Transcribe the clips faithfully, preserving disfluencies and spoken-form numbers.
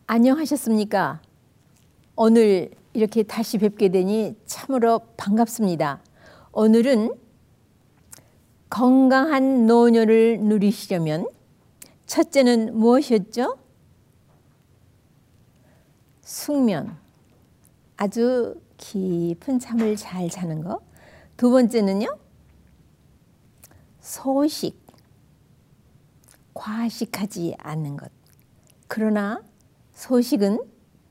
안녕하셨습니까? 오늘 이렇게 다시 뵙게 되니 참으로 반갑습니다. 오늘은 건강한 노년을 누리시려면 첫째는 무엇이었죠? 숙면, 아주 깊은 잠을 잘 자는 것. 두 번째는요, 소식, 과식하지 않는 것. 그러나 소식은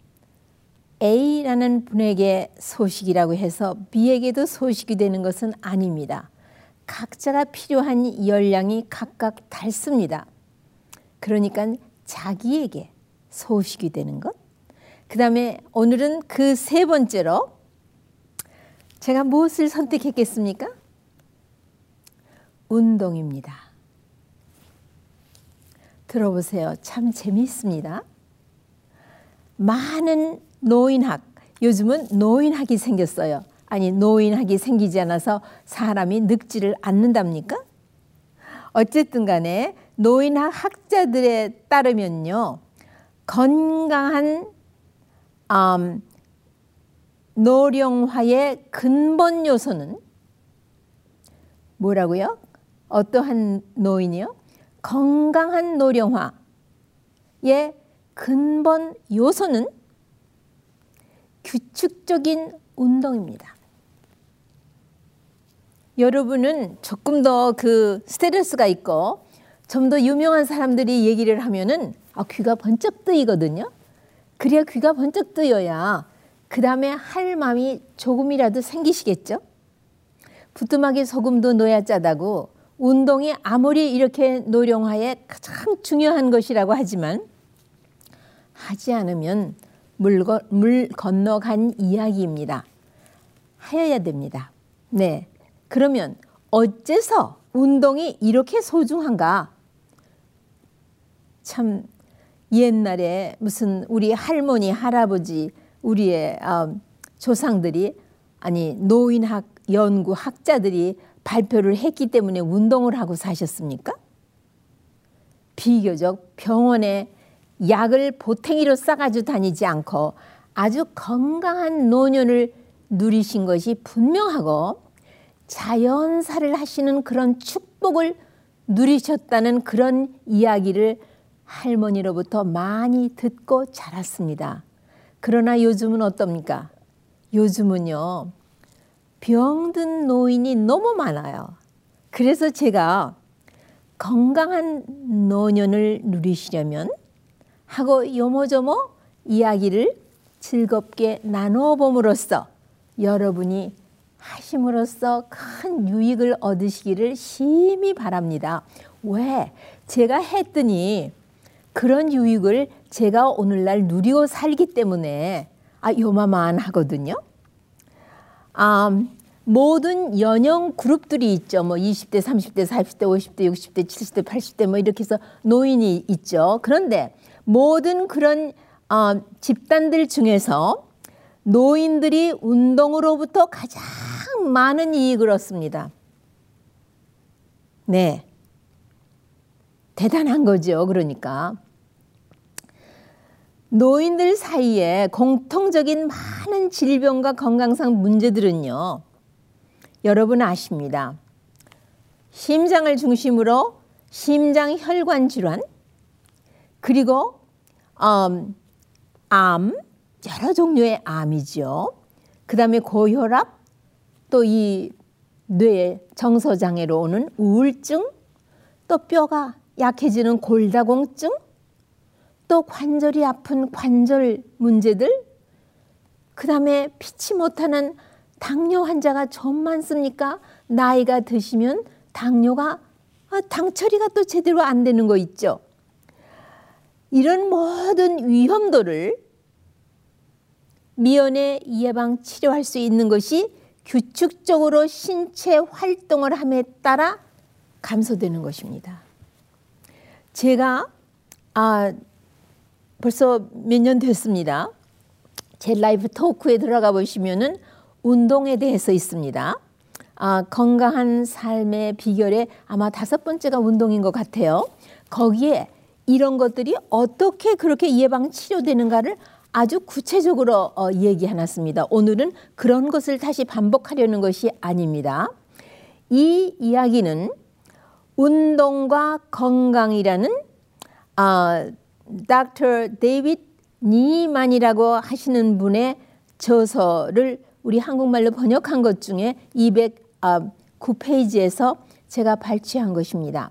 A라는 분에게 소식이라고 해서 B에게도 소식이 되는 것은 아닙니다. 각자가 필요한 열량이 각각 다릅니다. 그러니까 자기에게 소식이 되는 것. 그 다음에 오늘은 그 세 번째로 제가 무엇을 선택했겠습니까? 운동입니다. 들어보세요. 참 재미있습니다. 많은 노인학, 요즘은 노인학이 생겼어요. 아니, 노인학이 생기지 않아서 사람이 늙지를 않는답니까? 어쨌든 간에 노인학 학자들에 따르면요, 건강한 음, 노령화의 근본 요소는 뭐라고요? 어떠한 노인이요? 건강한 노령화의 근본 요소는 규칙적인 운동입니다. 여러분은 조금 더 그 스트레스가 있고 좀 더 유명한 사람들이 얘기를 하면은 아, 귀가 번쩍 뜨이거든요. 그래야 귀가 번쩍 뜨여야 그 다음에 할 마음이 조금이라도 생기시겠죠. 부뚜막에 소금도 넣어야 짜다고 운동이 아무리 이렇게 노령화에 가장 중요한 것이라고 하지만 하지 않으면 물, 물 건너간 이야기입니다. 하여야 됩니다. 네, 그러면 어째서 운동이 이렇게 소중한가? 참 옛날에 무슨 우리 할머니, 할아버지, 우리의 어, 조상들이 아니 노인학 연구 학자들이 발표를 했기 때문에 운동을 하고 사셨습니까? 비교적 병원에 약을 보탱이로 싸가지고 다니지 않고 아주 건강한 노년을 누리신 것이 분명하고 자연사를 하시는 그런 축복을 누리셨다는 그런 이야기를 할머니로부터 많이 듣고 자랐습니다. 그러나 요즘은 어떻습니까? 요즘은요, 병든 노인이 너무 많아요. 그래서 제가 건강한 노년을 누리시려면 하고 요모조모 이야기를 즐겁게 나누어 봄으로써 여러분이 하심으로써 큰 유익을 얻으시기를 심히 바랍니다. 왜? 제가 했더니 그런 유익을 제가 오늘날 누리고 살기 때문에 아, 요마만 하거든요. 아, 모든 연령 그룹들이 있죠. 뭐 이십 대, 삼십 대, 사십 대, 오십 대, 육십 대, 칠십 대, 팔십 대 뭐 이렇게 해서 노인이 있죠. 그런데 모든 그런 어, 집단들 중에서 노인들이 운동으로부터 가장 많은 이익을 얻습니다. 네, 대단한 거죠. 그러니까 노인들 사이에 공통적인 많은 질병과 건강상 문제들은요, 여러분 아십니다. 심장을 중심으로 심장혈관 질환, 그리고 음, 암, 여러 종류의 암이죠. 그 다음에 고혈압, 또 이 뇌 정서장애로 오는 우울증, 또 뼈가 약해지는 골다공증, 또 관절이 아픈 관절 문제들, 그 다음에 피치 못하는 당뇨 환자가 좀 많습니까? 나이가 드시면 당뇨가 당 처리가 또 제대로 안 되는 거 있죠. 이런 모든 위험도를 미연에 예방 치료할 수 있는 것이 규칙적으로 신체 활동을 함에 따라 감소되는 것입니다. 제가 아, 벌써 몇 년 됐습니다. 제 라이브 토크에 들어가 보시면은 운동에 대해서 있습니다. 아, 건강한 삶의 비결에 아마 다섯 번째가 운동인 것 같아요. 거기에 이런 것들이 어떻게 그렇게 예방 치료되는가를 아주 구체적으로 어, 얘기해놨습니다. 오늘은 그런 것을 다시 반복하려는 것이 아닙니다. 이 이야기는 운동과 건강이라는 어, 닥터 데이빗 니만이라고 하시는 분의 저서를 우리 한국말로 번역한 것 중에 이백구 페이지에서 제가 발췌한 것입니다.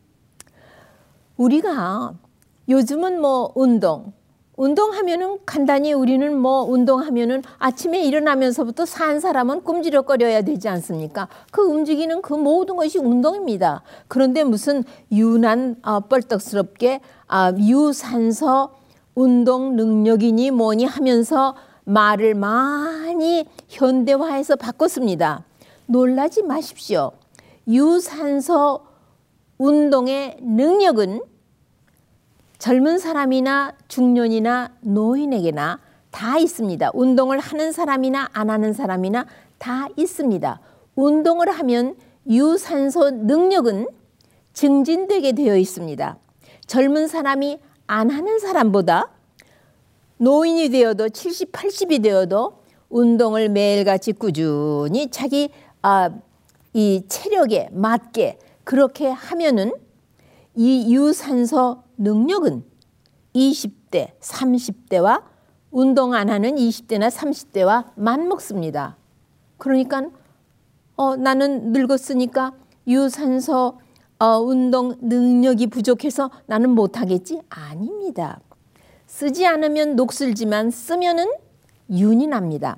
우리가 요즘은 뭐 운동, 운동하면은 간단히 우리는 뭐 운동하면은 아침에 일어나면서부터 산 사람은 꿈지럭거려야 되지 않습니까? 그 움직이는 그 모든 것이 운동입니다. 그런데 무슨 유난 어, 뻘떡스럽게 아, 유산소 운동 능력이니 뭐니 하면서 말을 많이 현대화해서 바꿨습니다. 놀라지 마십시오. 유산소 운동의 능력은 젊은 사람이나 중년이나 노인에게나 다 있습니다. 운동을 하는 사람이나 안 하는 사람이나 다 있습니다. 운동을 하면 유산소 능력은 증진되게 되어 있습니다. 젊은 사람이 안 하는 사람보다 노인이 되어도 칠십, 팔십이 되어도 운동을 매일같이 꾸준히 자기 아, 이 체력에 맞게 그렇게 하면은 이 유산소 능력은 이십 대, 삼십 대와 운동 안 하는 이십 대나 삼십 대와 맞먹습니다. 그러니까 어, 나는 늙었으니까 유산소 어, 운동 능력이 부족해서 나는 못하겠지? 아닙니다. 쓰지 않으면 녹슬지만 쓰면은 윤이 납니다.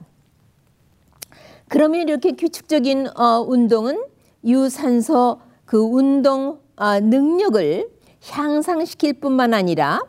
그러면 이렇게 규칙적인 어, 운동은 유산소 그 운동 어, 능력을 향상시킬 뿐만 아니라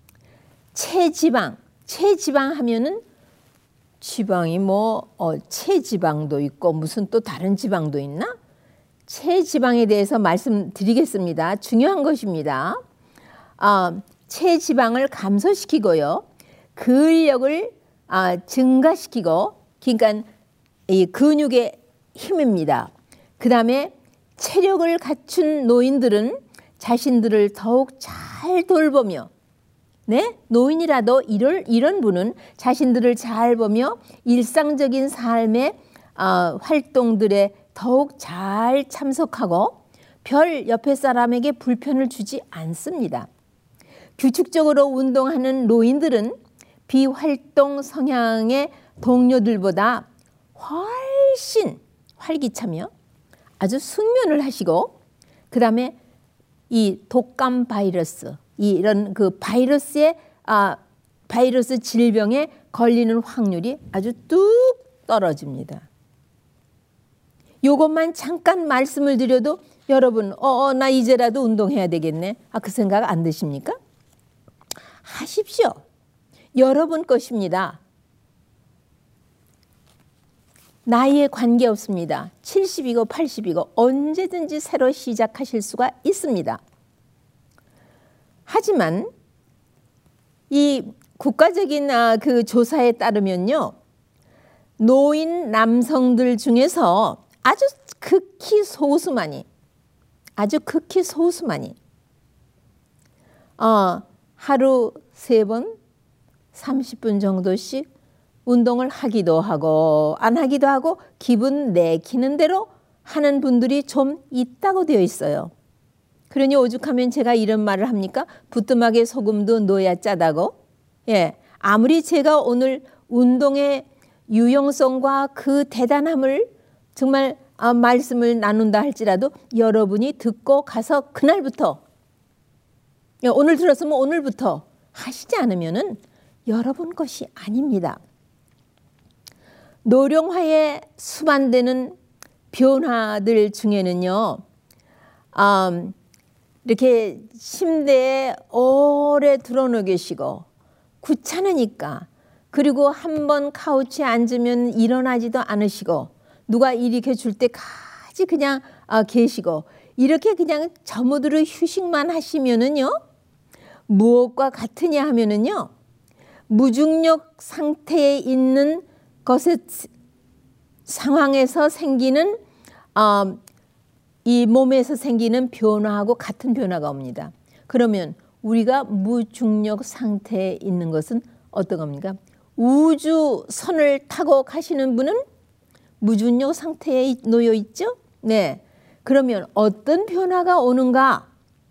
체지방, 체지방 하면은 지방이 뭐 어, 체지방도 있고 무슨 또 다른 지방도 있나? 체지방에 대해서 말씀드리겠습니다. 중요한 것입니다. 어, 체지방을 감소시키고요. 근력을 아, 증가시키고 그러니까 이 근육의 힘입니다. 그 다음에 체력을 갖춘 노인들은 자신들을 더욱 잘 돌보며 네? 노인이라도 이럴, 이런 분은 자신들을 잘 보며 일상적인 삶의 어, 활동들에 더욱 잘 참석하고 별 옆에 사람에게 불편을 주지 않습니다. 규칙적으로 운동하는 노인들은 비활동 성향의 동료들보다 훨씬 활기차며 아주 숙면을 하시고 그 다음에 이 독감 바이러스 이런 그 바이러스의 아 바이러스 질병에 걸리는 확률이 아주 뚝 떨어집니다. 요것만 잠깐 말씀을 드려도 여러분 어, 어, 나 이제라도 운동해야 되겠네. 아, 그 생각 안 드십니까? 하십시오. 여러분 것입니다. 나이에 관계없습니다. 칠십이고 팔십이고 언제든지 새로 시작하실 수가 있습니다. 하지만 이 국가적인 그 조사에 따르면요. 노인 남성들 중에서 아주 극히 소수만이 아주 극히 소수만이 어, 하루 세 번 삼십 분 정도씩 운동을 하기도 하고 안 하기도 하고 기분 내키는 대로 하는 분들이 좀 있다고 되어 있어요. 그러니 오죽하면 제가 이런 말을 합니까? 부뚜막에 소금도 넣어야 짜다고. 예, 아무리 제가 오늘 운동의 유용성과 그 대단함을 정말 아, 말씀을 나눈다 할지라도 여러분이 듣고 가서 그날부터 예, 오늘 들었으면 오늘부터 하시지 않으면은 여러분 것이 아닙니다. 노령화에 수반되는 변화들 중에는요. 음, 이렇게 침대에 오래 드러누워 계시고 귀찮으니까 그리고 한번 카우치에 앉으면 일어나지도 않으시고 누가 일으켜 줄 때까지 그냥 아, 계시고 이렇게 그냥 저무드르 휴식만 하시면은요. 무엇과 같으냐 하면은요. 무중력 상태에 있는 것의 상황에서 생기는 어, 이 몸에서 생기는 변화하고 같은 변화가 옵니다. 그러면 우리가 무중력 상태에 있는 것은 어떤 겁니까? 우주선을 타고 가시는 분은 무중력 상태에 놓여 있죠? 네. 그러면 어떤 변화가 오는가?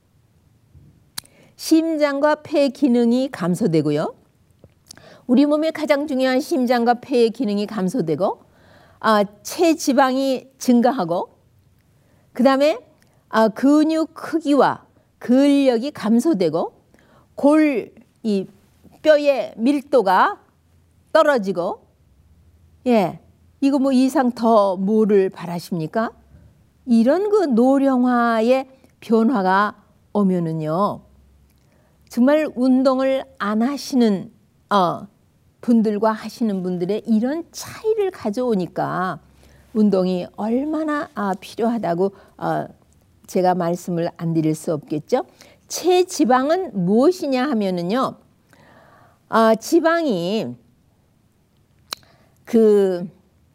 심장과 폐 기능이 감소되고요. 우리 몸의 가장 중요한 심장과 폐의 기능이 감소되고 아, 체지방이 증가하고 그 다음에 아, 근육 크기와 근력이 감소되고 골, 이 뼈의 밀도가 떨어지고 예, 이거 뭐 이상 더 뭐를 바라십니까? 이런 그 노령화의 변화가 오면은요 정말 운동을 안 하시는 어, 분들과 하시는 분들의 이런 차이를 가져오니까 운동이 얼마나 아, 필요하다고 어, 제가 말씀을 안 드릴 수 없겠죠. 체지방은 무엇이냐 하면은요, 어, 지방이 그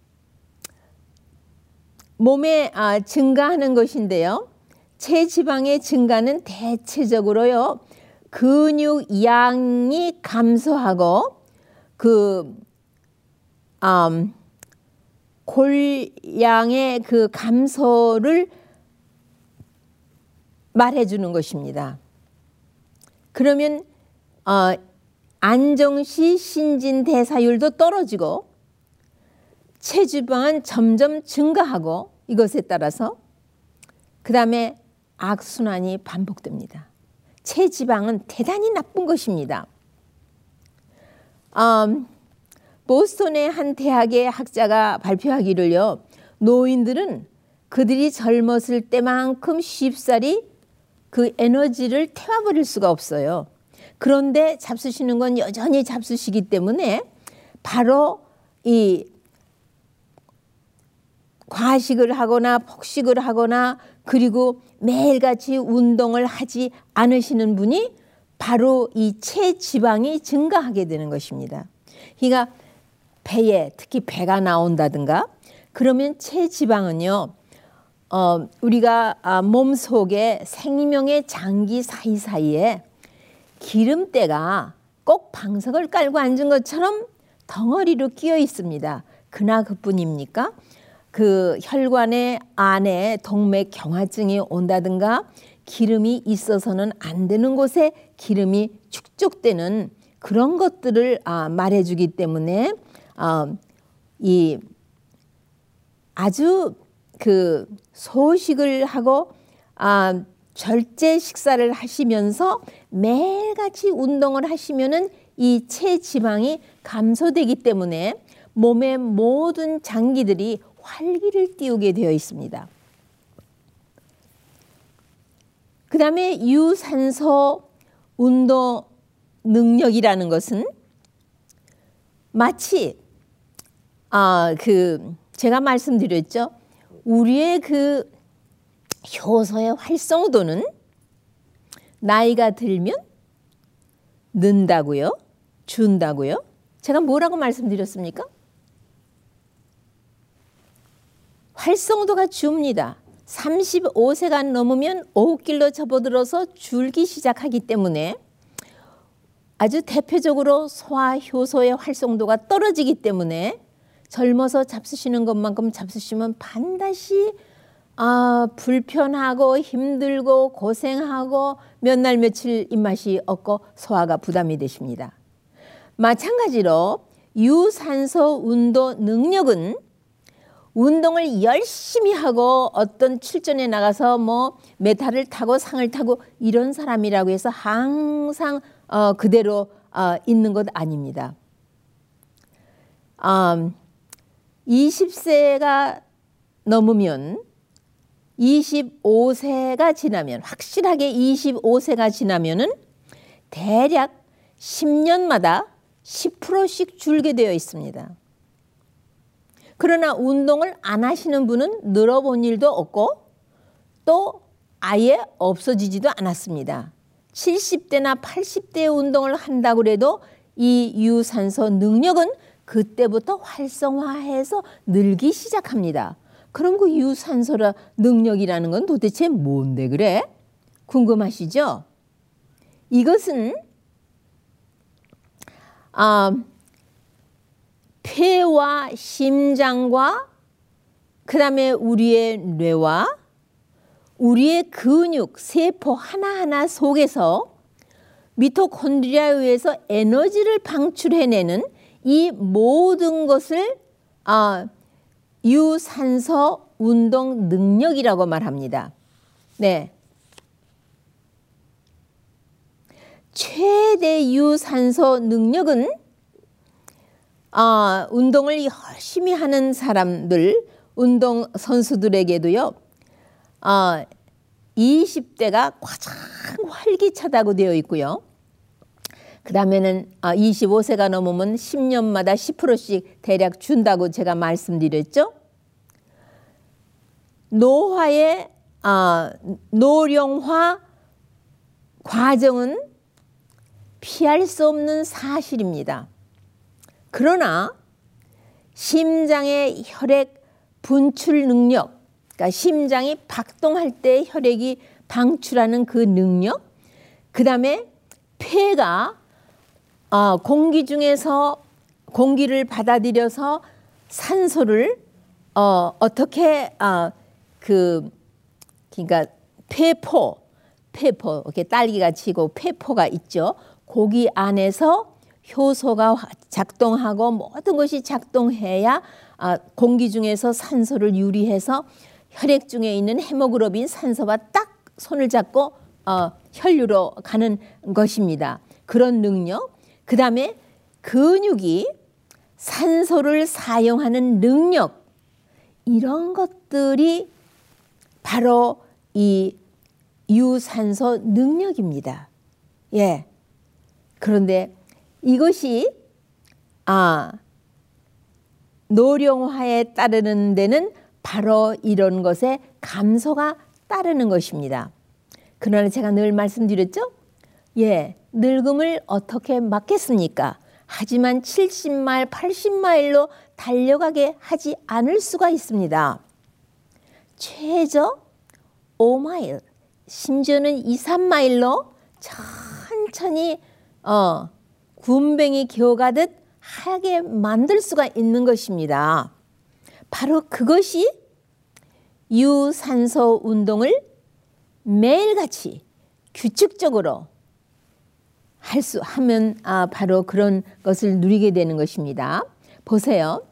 몸에 아, 증가하는 것인데요. 체지방의 증가는 대체적으로요. 근육 양이 감소하고 그 음, 골양의 그 감소를 말해주는 것입니다. 그러면 어, 안정시 신진대사율도 떨어지고 체지방은 점점 증가하고 이것에 따라서 그 다음에 악순환이 반복됩니다. 체지방은 대단히 나쁜 것입니다. 음, 보스턴의 한 대학의 학자가 발표하기를요. 노인들은 그들이 젊었을 때만큼 쉽사리 그 에너지를 태워버릴 수가 없어요. 그런데 잡수시는 건 여전히 잡수시기 때문에 바로 이 과식을 하거나 폭식을 하거나 그리고 매일같이 운동을 하지 않으시는 분이 바로 이 체지방이 증가하게 되는 것입니다. 그러니까 배에 특히 배가 나온다든가 그러면 체지방은요. 어, 우리가 아, 몸속에 생명의 장기 사이사이에 기름때가 꼭 방석을 깔고 앉은 것처럼 덩어리로 끼어 있습니다. 그나 그뿐입니까? 그 혈관의 안에 동맥 경화증이 온다든가 기름이 있어서는 안 되는 곳에 기름이 축적되는 그런 것들을 아, 말해주기 때문에 어, 이 아주 그 소식을 하고 아, 절제 식사를 하시면서 매일같이 운동을 하시면은 이 체지방이 감소되기 때문에 몸의 모든 장기들이 활기를 띄우게 되어 있습니다. 그 다음에 유산소 운동 능력이라는 것은 마치 아, 그 제가 말씀드렸죠. 우리의 그 효소의 활성도는 나이가 들면 는다고요? 준다고요? 제가 뭐라고 말씀드렸습니까? 활성도가 줍니다. 삼십오 세가 넘으면 오길로 접어들어서 줄기 시작하기 때문에 아주 대표적으로 소화효소의 활성도가 떨어지기 때문에 젊어서 잡수시는 것만큼 잡수시면 반드시 아, 불편하고 힘들고 고생하고 몇 날 며칠 입맛이 없고 소화가 부담이 되십니다. 마찬가지로 유산소 운동 능력은 운동을 열심히 하고 어떤 출전에 나가서 뭐 메달을 타고 상을 타고 이런 사람이라고 해서 항상 어, 그대로 어, 있는 것 아닙니다. 음, 이십 세가 넘으면 이십오 세가 지나면 확실하게 이십오 세가 지나면은 대략 십 년마다 십 퍼센트씩 줄게 되어 있습니다. 그러나 운동을 안 하시는 분은 늘어본 일도 없고 또 아예 없어지지도 않았습니다. 칠십 대나 팔십 대 운동을 한다고 해도 이 유산소 능력은 그때부터 활성화해서 늘기 시작합니다. 그럼 그 유산소 능력이라는 건 도대체 뭔데 그래? 궁금하시죠? 이것은 아, 폐와 심장과 그 다음에 우리의 뇌와 우리의 근육, 세포 하나하나 속에서 미토콘드리아에 의해서 에너지를 방출해내는 이 모든 것을 아, 유산소 운동 능력이라고 말합니다. 네. 최대 유산소 능력은 아, 운동을 열심히 하는 사람들, 운동 선수들에게도요, 아, 이십 대가 가장 활기차다고 되어 있고요. 그 다음에는 아, 이십오 세가 넘으면 십 년마다 십 퍼센트씩 대략 준다고 제가 말씀드렸죠. 노화의 아, 노령화 과정은 피할 수 없는 사실입니다. 그러나 심장의 혈액 분출 능력, 그러니까 심장이 박동할 때 혈액이 방출하는 그 능력, 그 다음에 폐가 어, 공기 중에서 공기를 받아들여서 산소를 어, 어떻게 어, 그 그러니까 폐포, 폐포 이렇게 딸기가 치고 폐포가 있죠. 거기 안에서 효소가 작동하고 모든 것이 작동해야 아, 공기 중에서 산소를 유리해서 혈액 중에 있는 헤모글로빈 산소와 딱 손을 잡고 어, 혈류로 가는 것입니다. 그런 능력, 그 다음에 근육이 산소를 사용하는 능력, 이런 것들이 바로 이 유산소 능력입니다. 예. 그런데 이것이 아 노령화에 따르는 데는 바로 이런 것에 감소가 따르는 것입니다. 그러나 제가 늘 말씀드렸죠? 예, 늙음을 어떻게 막겠습니까? 하지만 칠십 마일, 팔십 마일로 달려가게 하지 않을 수가 있습니다. 최저 오 마일, 심지어는 이, 삼 마일로 천천히 어, 군뱅이 기어가듯 하게 만들 수가 있는 것입니다. 바로 그것이 유산소 운동을 매일같이 규칙적으로 할 수 하면 아, 바로 그런 것을 누리게 되는 것입니다. 보세요.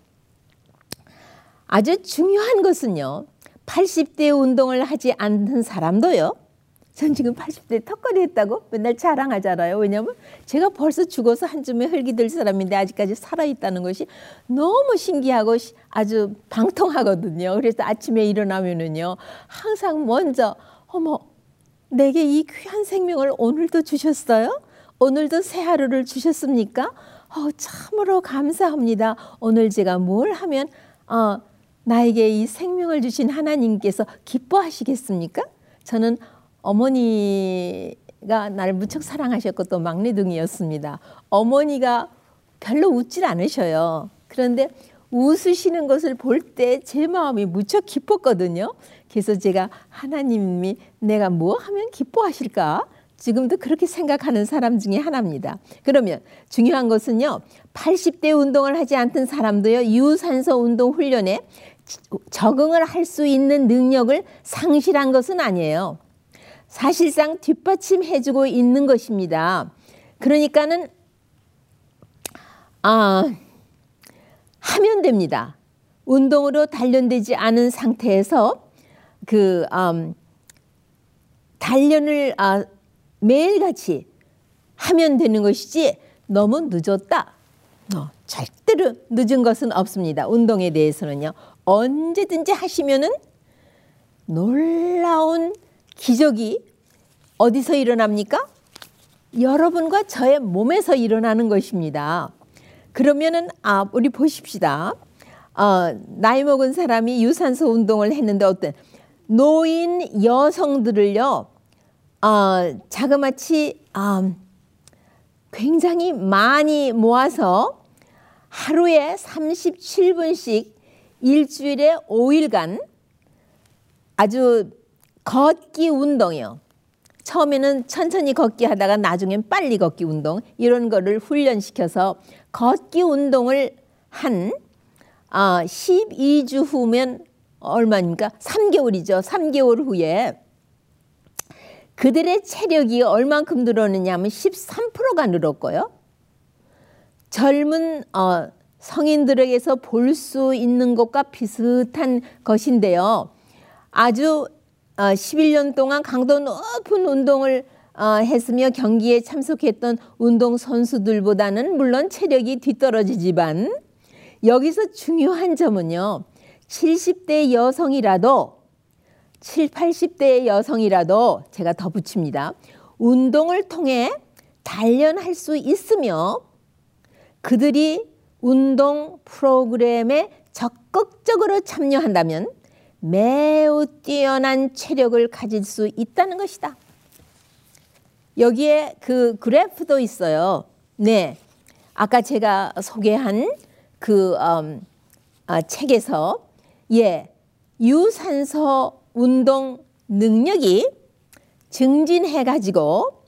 아주 중요한 것은요. 팔십 대 운동을 하지 않는 사람도요. 전 지금 팔십 대 턱걸이 했다고 맨날 자랑하잖아요. 왜냐하면 제가 벌써 죽어서 한 줌에 흙이 될 사람인데 아직까지 살아있다는 것이 너무 신기하고 아주 방통하거든요. 그래서 아침에 일어나면은요. 항상 먼저 어머 내게 이 귀한 생명을 오늘도 주셨어요? 오늘도 새 하루를 주셨습니까? 어, 참으로 감사합니다. 오늘 제가 뭘 하면 어, 나에게 이 생명을 주신 하나님께서 기뻐하시겠습니까? 저는 어머니가 나를 무척 사랑하셨고 또 막내둥이였습니다. 어머니가 별로 웃질 않으셔요. 그런데 웃으시는 것을 볼 때 제 마음이 무척 기뻤거든요. 그래서 제가 하나님이 내가 뭐 하면 기뻐하실까? 지금도 그렇게 생각하는 사람 중에 하나입니다. 그러면 중요한 것은요. 팔십 대 운동을 하지 않던 사람도요. 유산소 운동 훈련에 적응을 할 수 있는 능력을 상실한 것은 아니에요. 사실상 뒷받침해주고 있는 것입니다. 그러니까는 아, 하면 됩니다. 운동으로 단련되지 않은 상태에서 그 음, 단련을 아, 매일같이 하면 되는 것이지 너무 늦었다. 어, 절대로 늦은 것은 없습니다. 운동에 대해서는요. 언제든지 하시면은 놀라운 기적이 어디서 일어납니까? 여러분과 저의 몸에서 일어나는 것입니다. 그러면은 아 우리 보십시다. 어, 나이 먹은 사람이 유산소 운동을 했는데 어떤 노인 여성들을요. 어, 자그마치 어, 굉장히 많이 모아서 하루에 삼십칠 분씩 일주일에 오 일간 아주 걷기 운동이요. 처음에는 천천히 걷기 하다가 나중엔 빨리 걷기 운동 이런 거를 훈련시켜서 걷기 운동을 한 아, 십이 주 후면 얼마입니까? 삼 개월이죠. 삼 개월 후에 그들의 체력이 얼만큼 늘었느냐 하면 십삼 퍼센트가 늘었고요. 젊은 어, 성인들에게서 볼 수 있는 것과 비슷한 것인데요. 아주 어, 십일 년 동안 강도 높은 운동을 어, 했으며 경기에 참석했던 운동선수들보다는 물론 체력이 뒤떨어지지만 여기서 중요한 점은요. 칠십 대 여성이라도 칠십, 팔십 대의 여성이라도 제가 더 붙입니다. 운동을 통해 단련할 수 있으며 그들이 운동 프로그램에 적극적으로 참여한다면 매우 뛰어난 체력을 가질 수 있다는 것이다. 여기에 그 그래프도 있어요. 네, 아까 제가 소개한 그 음, 아, 책에서 예, 유산소 운동 능력이 증진해가지고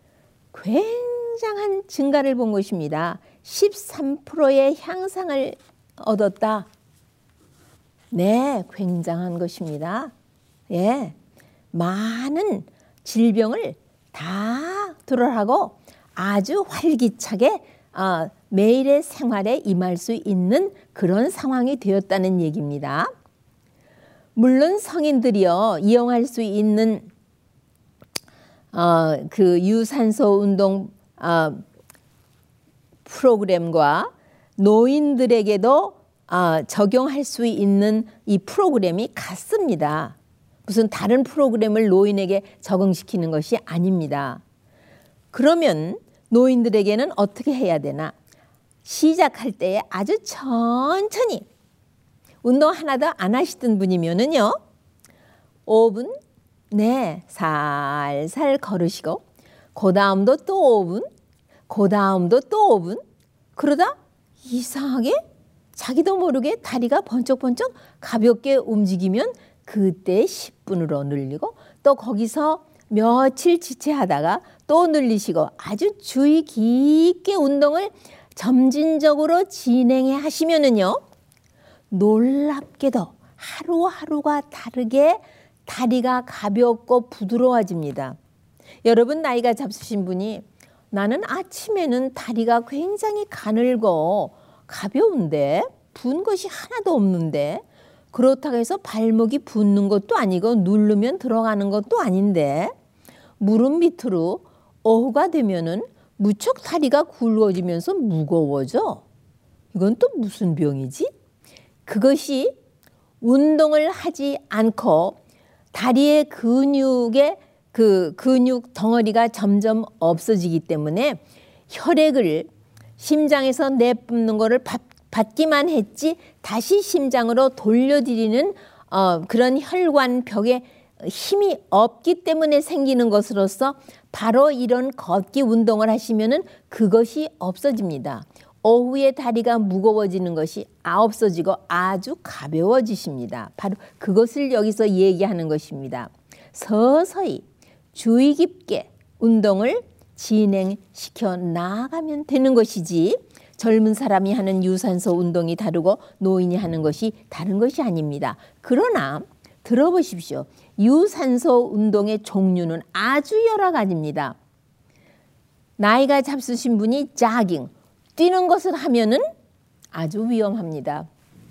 굉장한 증가를 본 것입니다. 십삼 퍼센트의 향상을 얻었다. 네, 굉장한 것입니다. 예, 많은 질병을 다 들어하고 아주 활기차게 어, 매일의 생활에 임할 수 있는 그런 상황이 되었다는 얘기입니다. 물론 성인들이요 이용할 수 있는 어, 그 유산소 운동 어, 프로그램과 노인들에게도 어, 적용할 수 있는 이 프로그램이 같습니다. 무슨 다른 프로그램을 노인에게 적응시키는 것이 아닙니다. 그러면 노인들에게는 어떻게 해야 되나? 시작할 때에 아주 천천히 운동 하나도 안 하시던 분이면은요 오 분 네 살살 걸으시고 그 다음도 또 오 분 그 다음도 또 오 분 그러다 이상하게 자기도 모르게 다리가 번쩍번쩍 가볍게 움직이면 그때 십 분으로 늘리고 또 거기서 며칠 지체하다가 또 늘리시고 아주 주의 깊게 운동을 점진적으로 진행해 하시면은요 놀랍게도 하루하루가 다르게 다리가 가볍고 부드러워집니다. 여러분 나이가 잡수신 분이 나는 아침에는 다리가 굉장히 가늘고 가벼운데 부은 것이 하나도 없는데 그렇다고 해서 발목이 붓는 것도 아니고 누르면 들어가는 것도 아닌데 무릎 밑으로 오후가 되면은 무척 다리가 굵어지면서 무거워져. 이건 또 무슨 병이지? 그것이 운동을 하지 않고 다리의 근육의 그 근육 덩어리가 점점 없어지기 때문에 혈액을 심장에서 내뿜는 거를 받, 받기만 했지 다시 심장으로 돌려드리는 어, 그런 혈관벽에 힘이 없기 때문에 생기는 것으로서 바로 이런 걷기 운동을 하시면은 그것이 없어집니다. 오후에 다리가 무거워지는 것이 없어지고 아주 가벼워지십니다. 바로 그것을 여기서 얘기하는 것입니다. 서서히 주의 깊게 운동을 진행시켜 나아가면 되는 것이지 젊은 사람이 하는 유산소 운동이 다르고 노인이 하는 것이 다른 것이 아닙니다. 그러나 들어보십시오. 유산소 운동의 종류는 아주 여러 가지입니다. 나이가 잡수신 분이 자깅, 뛰는 것을 하면은 아주 위험합니다.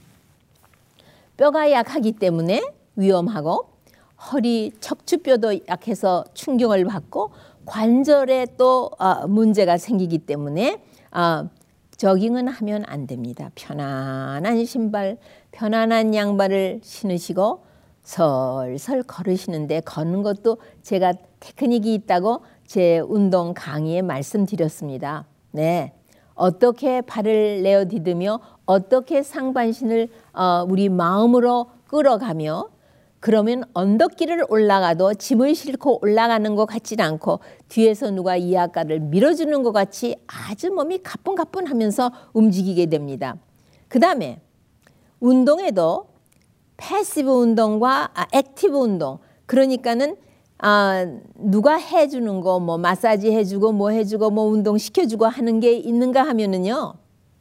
뼈가 약하기 때문에 위험하고 허리 척추뼈도 약해서 충격을 받고 관절에 또 어, 문제가 생기기 때문에 어, 조깅은 하면 안 됩니다. 편안한 신발, 편안한 양발을 신으시고 설설 걸으시는데 걷는 것도 제가 테크닉이 있다고 제 운동 강의에 말씀드렸습니다. 네, 어떻게 발을 내어 디디며 어떻게 상반신을 어, 우리 마음으로 끌어가며 그러면 언덕길을 올라가도 짐을 싣고 올라가는 것 같지 않고 뒤에서 누가 이아까를 밀어주는 것 같이 아주 몸이 가뿐가뿐하면서 움직이게 됩니다. 그 다음에 운동에도 패시브 운동과 아, 액티브 운동 그러니까는 아, 누가 해주는 거, 뭐 마사지 해주고 뭐 해주고 뭐 운동 시켜주고 하는 게 있는가 하면은요,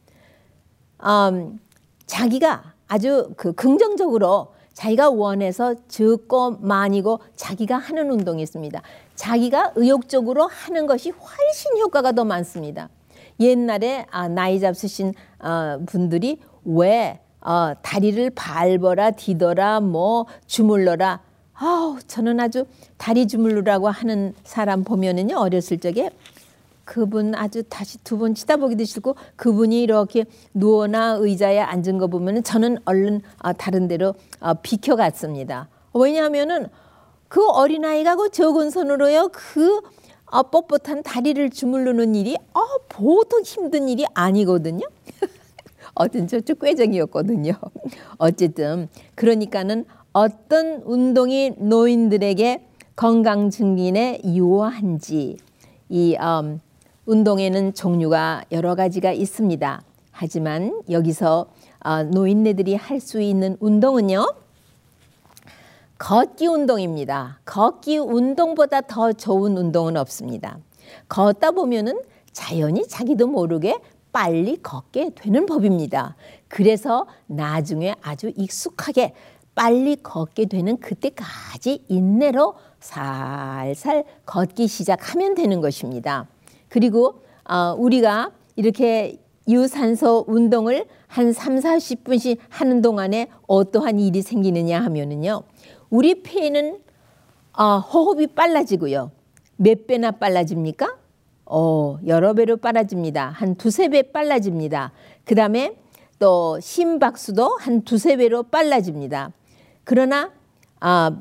음, 자기가 아주 그 긍정적으로 자기가 원해서 적고 많이고 자기가 하는 운동이 있습니다. 자기가 의욕적으로 하는 것이 훨씬 효과가 더 많습니다. 옛날에 아, 나이 잡수신 어, 분들이 왜 어, 다리를 밟아라 디더라 뭐 주물러라, 아우 저는 아주 다리 주물르라고 하는 사람 보면은요, 어렸을 적에 그분 아주 다시 두 번 치다보기도 싫고, 그분이 이렇게 누워나 의자에 앉은 거 보면은 저는 얼른 어, 다른 데로 어, 비켜갔습니다. 왜냐하면은 그 어린아이가 그 적은 손으로요 그 어, 뻣뻣한 다리를 주물르는 일이 어, 보통 힘든 일이 아니거든요. 어떤 저쪽 꾀쟁이였거든요. 어쨌든 그러니까는 어떤 운동이 노인들에게 건강 증진에 유효한지, 이 음, 운동에는 종류가 여러 가지가 있습니다. 하지만 여기서 어, 노인네들이 할 수 있는 운동은요, 걷기 운동입니다. 걷기 운동보다 더 좋은 운동은 없습니다. 걷다 보면은 자연히 자기도 모르게 빨리 걷게 되는 법입니다. 그래서 나중에 아주 익숙하게 빨리 걷게 되는 그때까지 인내로 살살 걷기 시작하면 되는 것입니다. 그리고 어, 우리가 이렇게 유산소 운동을 한 삼사십 분씩 하는 동안에 어떠한 일이 생기느냐 하면은요, 우리 폐는 어, 호흡이 빨라지고요. 몇 배나 빨라집니까? 어, 여러 배로 빨라집니다. 한 두세 배 빨라집니다. 그 다음에 또 심박수도 한 두세 배로 빨라집니다. 그러나 어,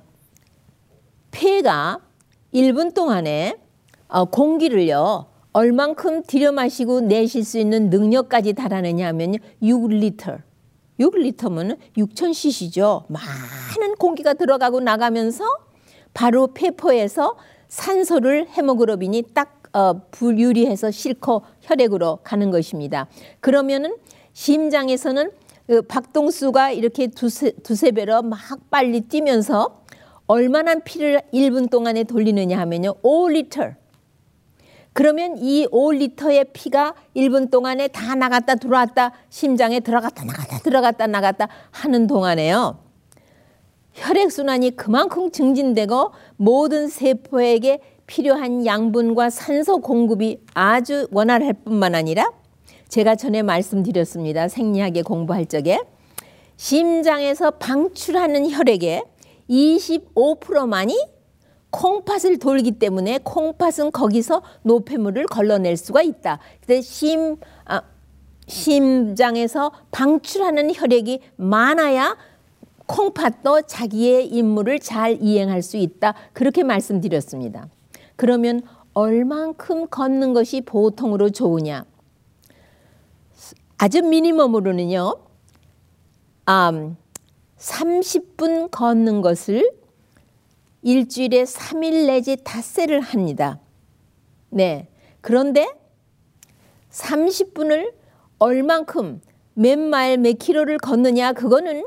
폐가 일 분 동안에 어, 공기를요 얼만큼 들여 마시고 내쉴 수 있는 능력까지 달하느냐 하면 육 리터. 육 리터면 육천 씨씨죠. 많은 공기가 들어가고 나가면서 바로 폐포에서 산소를 헤모글로빈이 딱 어, 분유리해서 싣고 혈액으로 가는 것입니다. 그러면은 심장에서는 그 박동수가 이렇게 두세, 두세 배로 막 빨리 뛰면서 얼마나 피를 일 분 동안에 돌리느냐 하면요, 오 리터. 그러면 이 오 리터의 피가 일 분 동안에 다 나갔다 들어왔다, 심장에 들어갔다 나갔다 들어갔다 나갔다 하는 동안에요, 혈액순환이 그만큼 증진되고 모든 세포에게 필요한 양분과 산소 공급이 아주 원활할 뿐만 아니라, 제가 전에 말씀드렸습니다. 생리학에 공부할 적에 심장에서 방출하는 혈액의 이십오 퍼센트만이 콩팥을 돌기 때문에 콩팥은 거기서 노폐물을 걸러낼 수가 있다. 근데 심, 아, 심장에서 방출하는 혈액이 많아야 콩팥도 자기의 임무를 잘 이행할 수 있다. 그렇게 말씀드렸습니다. 그러면 얼만큼 걷는 것이 보통으로 좋으냐? 아주 미니멈으로는요, 음, 삼십 분 걷는 것을 일주일에 삼 일 내지 닷새를 합니다. 네. 그런데 삼십 분을 얼만큼 몇 마일 몇 킬로를 걷느냐, 그거는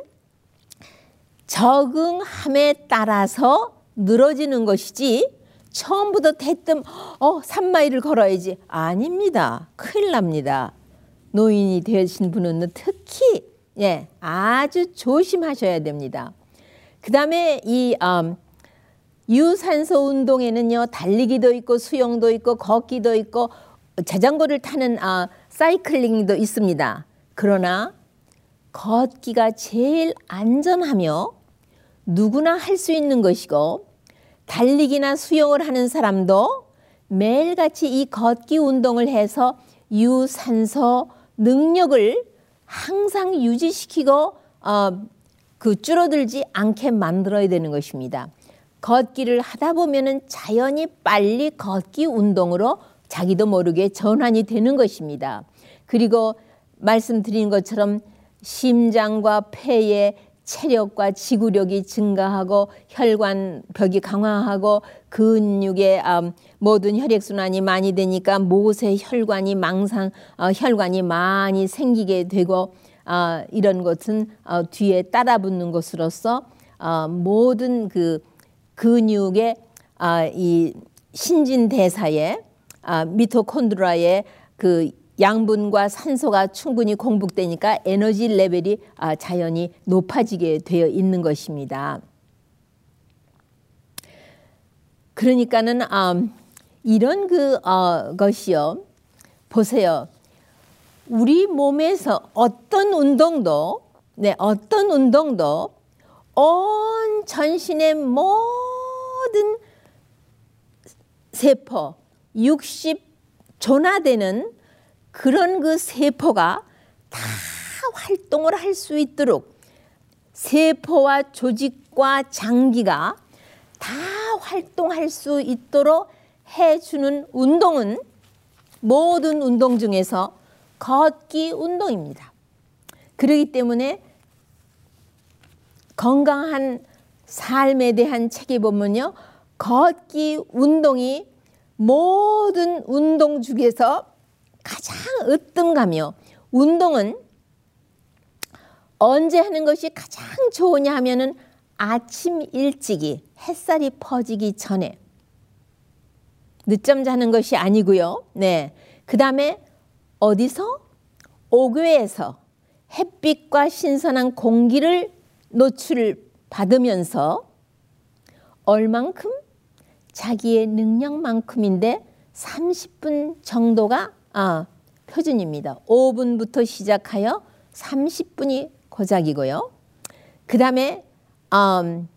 적응함에 따라서 늘어지는 것이지 처음부터 대뜸 어, 삼 마일을 걸어야지, 아닙니다. 큰일 납니다. 노인이 되신 분은 특히 예, 아주 조심하셔야 됩니다. 그 다음에 이 음, 유산소 운동에는요, 달리기도 있고 수영도 있고 걷기도 있고 자전거를 타는 아, 사이클링도 있습니다. 그러나 걷기가 제일 안전하며 누구나 할 수 있는 것이고, 달리기나 수영을 하는 사람도 매일같이 이 걷기 운동을 해서 유산소 능력을 항상 유지시키고 어, 그 줄어들지 않게 만들어야 되는 것입니다. 걷기를 하다 보면은 자연히 빨리 걷기 운동으로 자기도 모르게 전환이 되는 것입니다. 그리고 말씀드린 것처럼 심장과 폐의 체력과 지구력이 증가하고 혈관벽이 강화하고 근육의 음, 모든 혈액순환이 많이 되니까 못의 혈관이 망상 어, 혈관이 많이 생기게 되고 어, 이런 것은 어, 뒤에 따라붙는 것으로서 어, 모든 그 근육의 아, 이 신진대사에 아, 미토콘드리아의 그 양분과 산소가 충분히 공급되니까 에너지 레벨이 아, 자연히 높아지게 되어 있는 것입니다. 그러니까는 음, 이런 그 어, 것이요. 보세요. 우리 몸에서 어떤 운동도 네, 어떤 운동도 온 전신의 모든 세포 육십 조나 되는 그런 그 세포가 다 활동을 할 수 있도록 세포와 조직과 장기가 다 활동할 수 있도록 해주는 운동은 모든 운동 중에서 걷기 운동입니다. 그렇기 때문에 건강한 삶에 대한 책에 보면요. 걷기 운동이 모든 운동 중에서 가장 으뜸가며 운동은 언제 하는 것이 가장 좋으냐 하면은 아침 일찍이 햇살이 퍼지기 전에 늦잠 자는 것이 아니고요. 네. 그 다음에 어디서? 옥외에서 햇빛과 신선한 공기를 노출을 받으면서 얼만큼? 자기의 능력만큼인데 삼십 분 정도가 아, 표준입니다. 오 분부터 시작하여 삼십 분이 고작이고요. 그 다음에 음,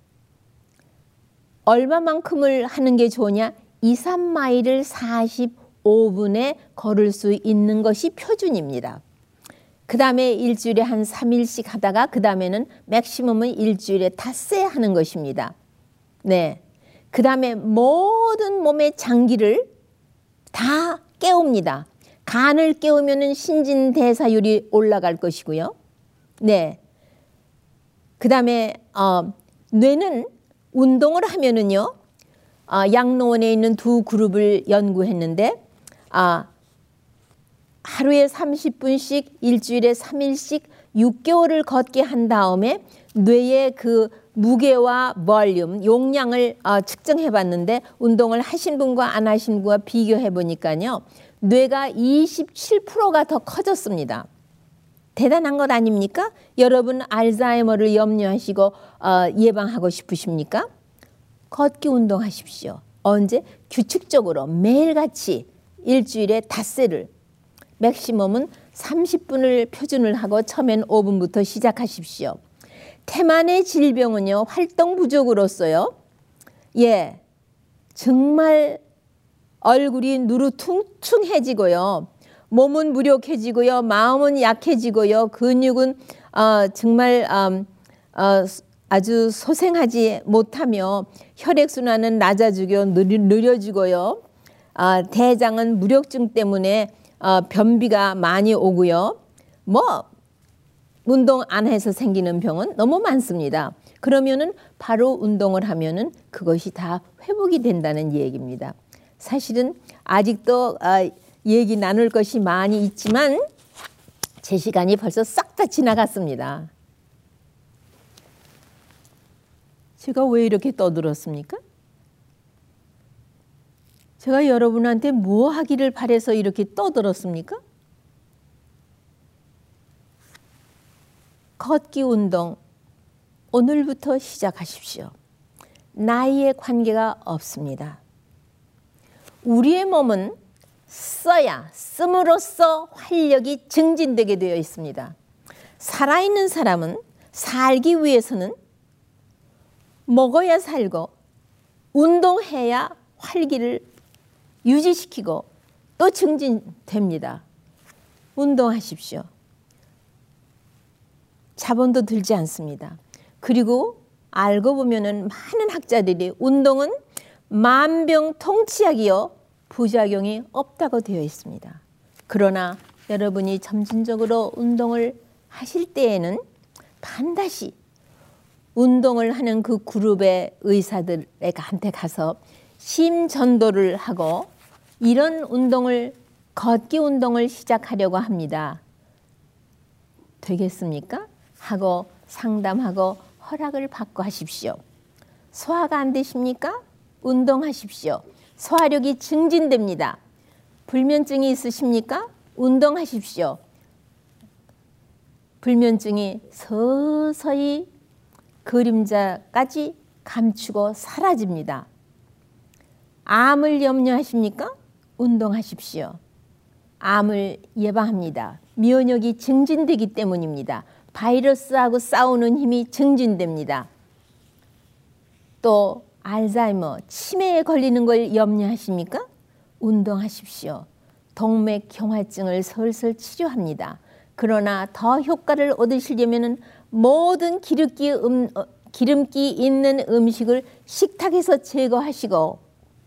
얼마만큼을 하는 게 좋으냐? 이, 삼 마일을 사십오 분에 걸을 수 있는 것이 표준입니다. 그 다음에 일주일에 한 삼 일씩 하다가 그 다음에는 맥시멈은 일주일에 닷새 하는 것입니다. 네. 그 다음에 모든 몸의 장기를 다 깨웁니다. 간을 깨우면 신진대사율이 올라갈 것이고요. 네. 그 다음에 어, 뇌는 운동을 하면은요. 어, 양로원에 있는 두 그룹을 연구했는데 아, 하루에 삼십 분씩 일주일에 삼 일씩 육 개월을 걷게 한 다음에 뇌의 그 무게와 볼륨, 용량을 어, 측정해 봤는데 운동을 하신 분과 안 하신 분과 비교해 보니까요. 뇌가 이십칠 퍼센트가 더 커졌습니다. 대단한 것 아닙니까? 여러분 알츠하이머를 염려하시고 어, 예방하고 싶으십니까? 걷기 운동하십시오. 언제? 규칙적으로 매일같이 일주일에 닷새를 맥시멈은 삼십 분을 표준을 하고 처음엔 오 분부터 시작하십시오. 태만의 질병은요. 활동 부족으로서요. 예, 정말 얼굴이 누르퉁퉁해지고요. 몸은 무력해지고요. 마음은 약해지고요. 근육은 어, 정말 음, 어, 아주 소생하지 못하며 혈액순환은 낮아지고 느려지고요. 어, 대장은 무력증 때문에 어, 변비가 많이 오고요. 뭐 운동 안 해서 생기는 병은 너무 많습니다. 그러면은 바로 운동을 하면은 그것이 다 회복이 된다는 얘기입니다. 사실은 아직도 어, 얘기 나눌 것이 많이 있지만 제 시간이 벌써 싹 다 지나갔습니다. 제가 왜 이렇게 떠들었습니까? 제가 여러분한테 뭐 하기를 바래서 이렇게 떠들었습니까? 걷기 운동 오늘부터 시작하십시오. 나이에 관계가 없습니다. 우리의 몸은 써야 씀으로써 활력이 증진되게 되어 있습니다. 살아있는 사람은 살기 위해서는 먹어야 살고 운동해야 활기를 유지시키고 또 증진됩니다. 운동하십시오. 자본도 들지 않습니다. 그리고 알고 보면은 많은 학자들이 운동은 만병통치약이요 부작용이 없다고 되어 있습니다. 그러나 여러분이 점진적으로 운동을 하실 때에는 반드시 운동을 하는 그 그룹의 의사들한테 가서 심전도를 하고 이런 운동을 걷기 운동을 시작하려고 합니다. 되겠습니까? 하고 상담하고 허락을 받고 하십시오. 소화가 안 되십니까? 운동하십시오. 소화력이 증진됩니다. 불면증이 있으십니까? 운동하십시오. 불면증이 서서히 그림자까지 감추고 사라집니다. 암을 염려하십니까? 운동하십시오. 암을 예방합니다. 면역이 증진되기 때문입니다. 바이러스하고 싸우는 힘이 증진됩니다. 또 알츠하이머, 치매에 걸리는 걸 염려하십니까? 운동하십시오. 동맥경화증을 슬슬 치료합니다. 그러나 더 효과를 얻으시려면 모든 기름기, 음, 어, 기름기 있는 음식을 식탁에서 제거하시고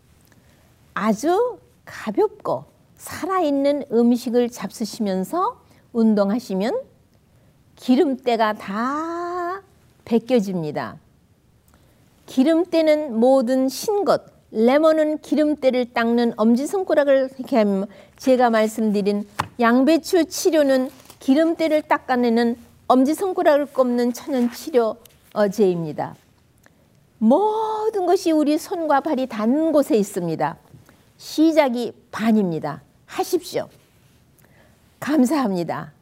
아주 가볍고 살아있는 음식을 잡수시면서 운동하시면 기름때가 다 벗겨집니다. 기름때는 모든 신것, 레몬은 기름때를 닦는 엄지손가락을 이렇게 하면 제가 말씀드린 양배추 치료는 기름때를 닦아내는 엄지손가락을 꼽는 천연치료제입니다. 모든 것이 우리 손과 발이 닿는 곳에 있습니다. 시작이 반입니다. 하십시오. 감사합니다.